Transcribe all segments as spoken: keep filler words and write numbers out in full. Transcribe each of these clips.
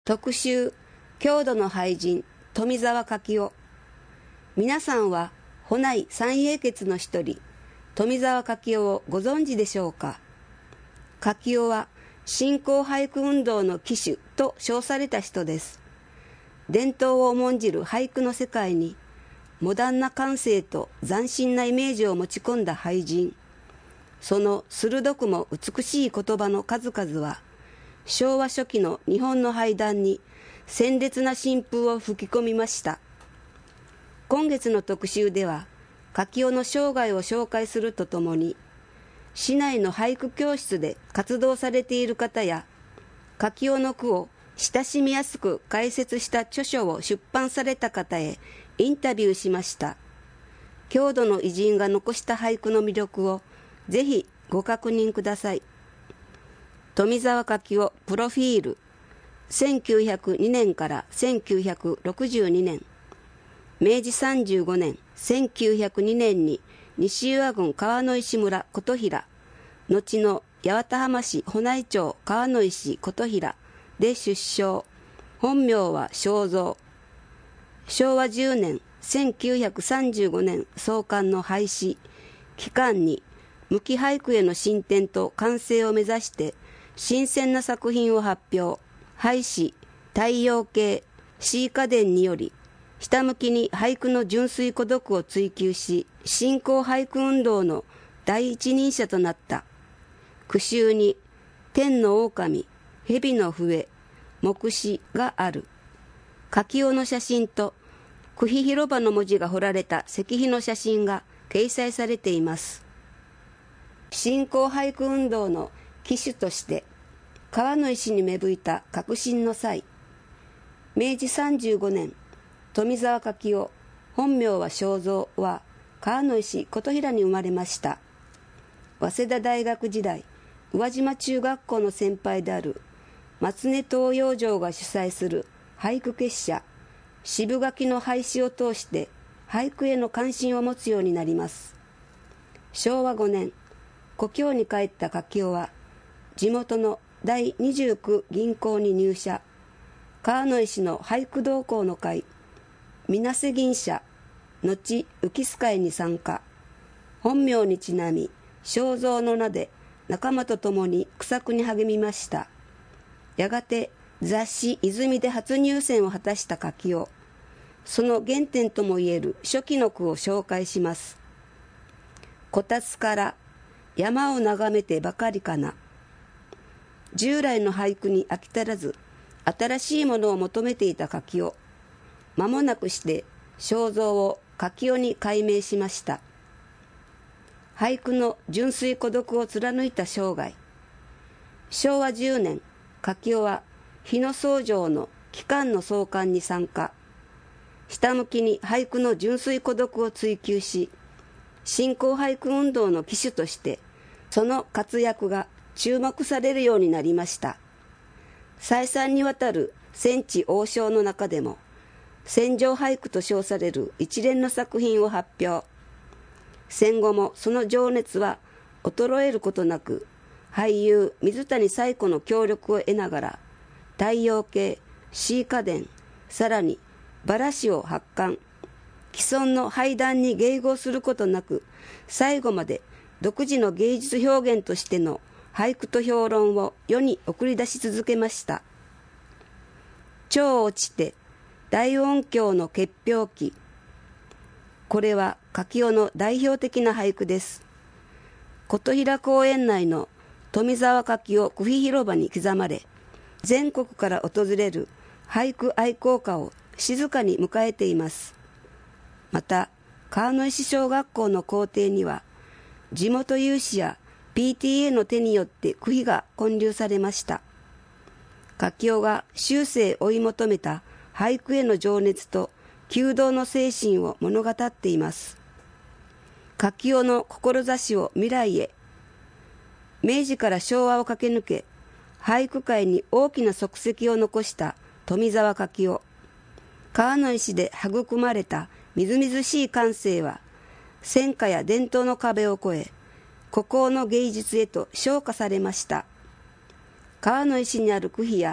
特集、郷土の俳人、富澤柿雄。皆さんは、保内三英傑の一人、富澤柿雄をご存知でしょうか。柿雄は、新興俳句運動の旗手と称された人です。伝統を重んじる俳句の世界に、モダンな感性と斬新なイメージを持ち込んだ俳人。その鋭くも美しい言葉の数々は、昭和初期の日本の俳壇に鮮烈な新風を吹き込みました。今月の特集では、柿雄の生涯を紹介するとともに、市内の俳句教室で活動されている方や、柿雄の句を親しみやすく解説した著書を出版された方へインタビューしました。郷土の偉人が残した俳句の魅力をぜひご確認ください。富澤柿雄プロフィール。せんきゅうひゃくにねんからせんきゅうひゃくろくじゅうにねん。めいじさんじゅうごねん、せんきゅうひゃくにねんに西湯和郡川之石村琴平、後の八幡浜市保内町川之石琴平で出生。本名は正蔵。しょうわじゅうねん、せんきゅうひゃくさんじゅうごねん創刊の廃止。期間に無機俳句への進展と完成を目指して新鮮な作品を発表。廃止、太陽系、詩歌伝により、ひたむきに俳句の純粋孤独を追求し、新興俳句運動の第一人者となった。句集に、天の狼、蛇の笛、目視がある。柿雄の写真と、区碑広場の文字が彫られた石碑の写真が掲載されています。新興俳句運動の旗手として、川之石に芽吹いた革新の際、めいじさんじゅうごねん、富澤柿雄、本名は正蔵は川之石琴平に生まれました。早稲田大学時代、宇和島中学校の先輩である松根東洋城が主催する俳句結社、渋柿の廃止を通して俳句への関心を持つようになります。しょうわごねん、故郷に帰った柿雄は、地元の第にじゅうきゅう銀行に入社。川之石の俳句同好の会、水瀬銀社、後浮洲会に参加。本名にちなみ、正蔵の名で仲間と共に句作に励みました。やがて雑誌泉で初入選を果たした柿雄。その原点ともいえる初期の句を紹介します。こたつから山を眺めてばかりかな。従来の俳句に飽き足らず、新しいものを求めていた柿雄。間もなくして正蔵を柿雄に改名しました。俳句の純粋孤独を貫いた生涯。しょうわじゅうねん、柿雄は日野宗城の期間の創刊に参加。ひたむきに俳句の純粋孤独を追求し、新興俳句運動の旗手として、その活躍が注目されるようになりました。再三にわたる戦地王将の中でも、戦場俳句と称される一連の作品を発表。戦後もその情熱は衰えることなく、俳優水谷彩子の協力を得ながら、太陽系、詩歌伝、さらにバラ詩を発刊。既存の俳壇に迎合することなく、最後まで独自の芸術表現としての俳句と評論を世に送り出し続けました。蝶落ちて大音響の結氷期。これは柿雄の代表的な俳句です。琴平公園内の富澤柿雄区碑広場に刻まれ、全国から訪れる俳句愛好家を静かに迎えています。また、川之石小学校の校庭には、地元有志やピーティーエー の手によって区碑が建立されました。柿雄が終生追い求めた俳句への情熱と求道の精神を物語っています。柿雄の志を未来へ。明治から昭和を駆け抜け、俳句界に大きな足跡を残した富澤柿雄。川之石で育まれたみずみずしい感性は、戦火や伝統の壁を越え、孤高の芸術へと昇華されました。川之石にある区碑や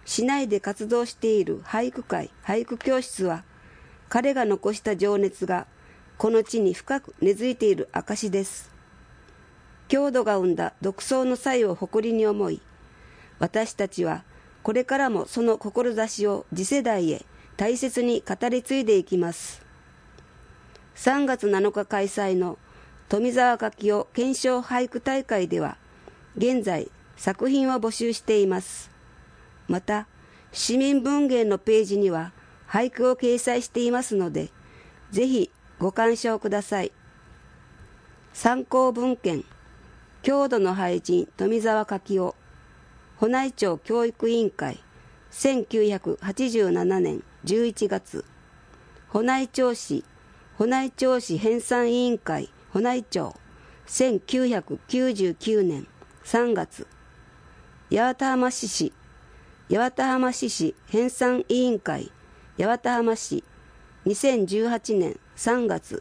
市内で活動している俳句会、俳句教室は、彼が残した情熱がこの地に深く根付いている証です。郷土が生んだ独創の才を誇りに思い、私たちはこれからもその志を次世代へ大切に語り継いでいきます。さんがつなのか開催の富澤柿雄検証俳句大会では、現在作品を募集しています。また、市民文芸のページには俳句を掲載していますので、ぜひご鑑賞ください。参考文献、郷土の俳人富澤柿雄、保内町教育委員会、せんきゅうひゃくはちじゅうななねんじゅういちがつ、保内町市、保内町市編纂委員会、保内町、せんきゅうひゃくきゅうじゅうきゅうねんさんがつ、八幡浜市市、八幡浜市市編纂委員会、八幡浜市、にせんじゅうはちねんさんがつ。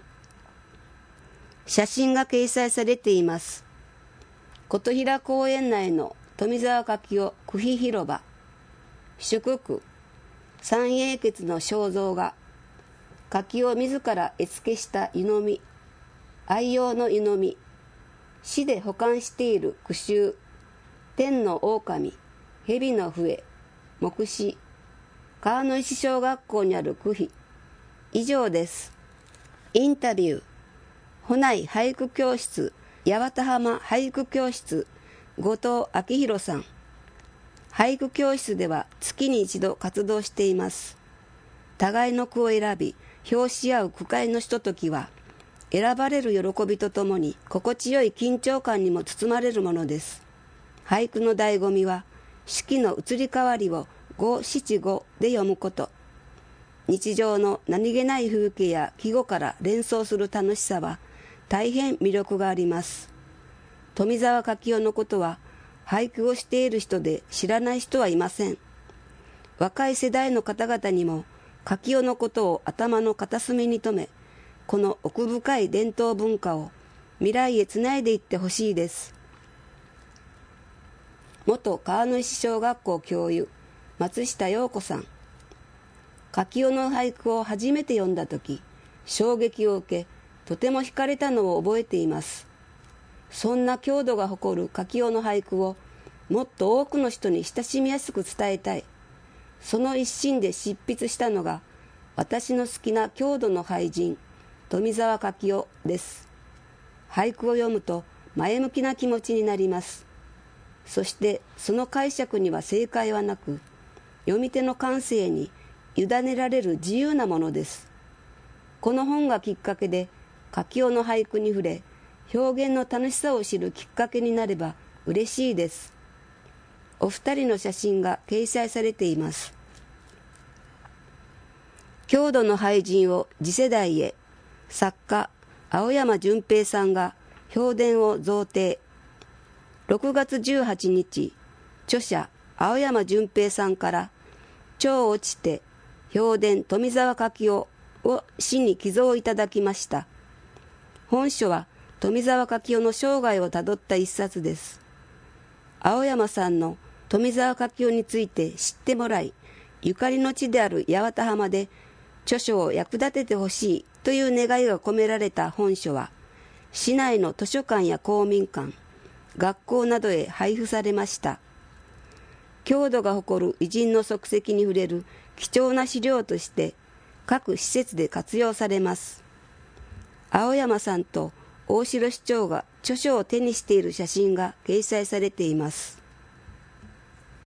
写真が掲載されています。琴平公園内の富澤柿雄区碑広場、祝句、三英傑の肖像画、柿を自ら絵付けした湯飲み、愛用の湯飲み、市で保管している句集、天の狼、蛇の笛、目視、川の石小学校にある区碑、以上です。インタビュー、保内俳句教室、八幡浜俳句教室、後藤明弘さん。俳句教室では月に一度活動しています。互いの句を選び、評し合う句会のひとときは、選ばれる喜びとともに心地よい緊張感にも包まれるものです。俳句の醍醐味は、四季の移り変わりを五七五で読むこと。日常の何気ない風景や季語から連想する楽しさは、大変魅力があります。富澤柿雄のことは、俳句をしている人で知らない人はいません。若い世代の方々にも、柿雄のことを頭の片隅に留め、この奥深い伝統文化を未来へつないでいってほしいです。元川の石小学校教諭、松下陽子さん。柿雄の俳句を初めて読んだとき、衝撃を受け、とても惹かれたのを覚えています。そんな郷土が誇る柿雄の俳句をもっと多くの人に親しみやすく伝えたい。その一心で執筆したのが私の好きな郷土の俳人、富澤柿雄です。俳句を読むと前向きな気持ちになります。そしてその解釈には正解はなく、読み手の感性に委ねられる自由なものです。この本がきっかけで柿雄の俳句に触れ、表現の楽しさを知るきっかけになれば嬉しいです。お二人の写真が掲載されています。郷土の俳人を次世代へ、作家青山純平さんが評伝を贈呈。ろくがつじゅうはちにち、著者青山純平さんから蝶落ちて評伝富澤柿雄を詩に寄贈いただきました。本書は富澤柿雄の生涯をたどった一冊です。青山さんの富澤柿雄について知ってもらい、ゆかりの地である八幡浜で著書を役立ててほしいという願いが込められた本書は、市内の図書館や公民館、学校などへ配布されました。郷土が誇る偉人の足跡に触れる貴重な資料として各施設で活用されます。青山さんと大城市長が著書を手にしている写真が掲載されています。